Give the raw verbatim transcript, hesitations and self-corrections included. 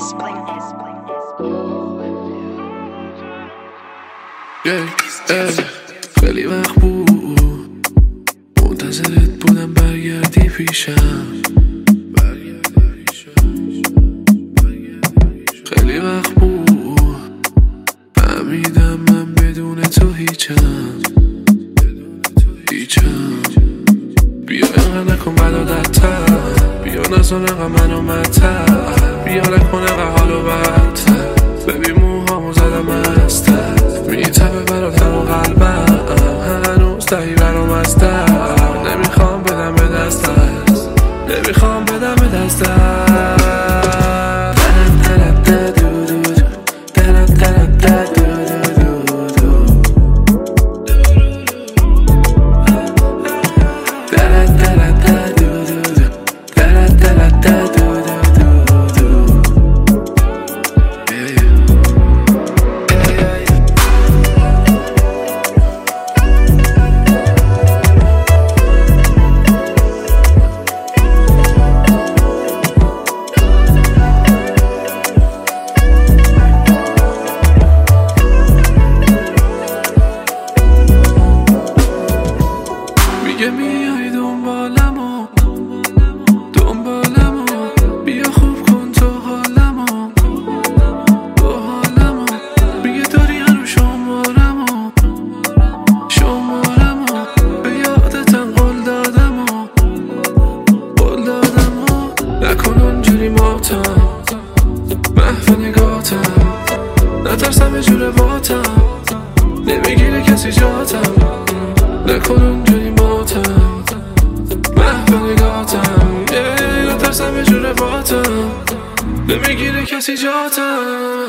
خیلی وقت بود منتظرت بودم برگردی پیشم، خیلی وقت بود فهمیدم من بدون تو هیچم هیچم. بیا اینقدر نکن بد عادت‌تر، بیا نزن اینقدر منو مدتر، بیا نکن اینقدر حالو بدتر، ببین موهامو زدم استر، میتبه براتر و قلبم هنوز دهی برام از در، نمیخوام بدم به دست دست، نمیخوام بدم به دست دست. میگه میای دنبالمو دنبالمو، بیا خوب کن تو حالمو تو حالمو، میگه داری هنو شمارمو شمارمو، به یادتم قول دادمو قول دادمو، نکن اونجوری ماتم محو نگاتم، نترسم جور باتم نمیگیره کسی جاتم، نکن اونجوری ماتم محو نگاتم، نترسم یه جور باتم نمیگیره کسی جاتم.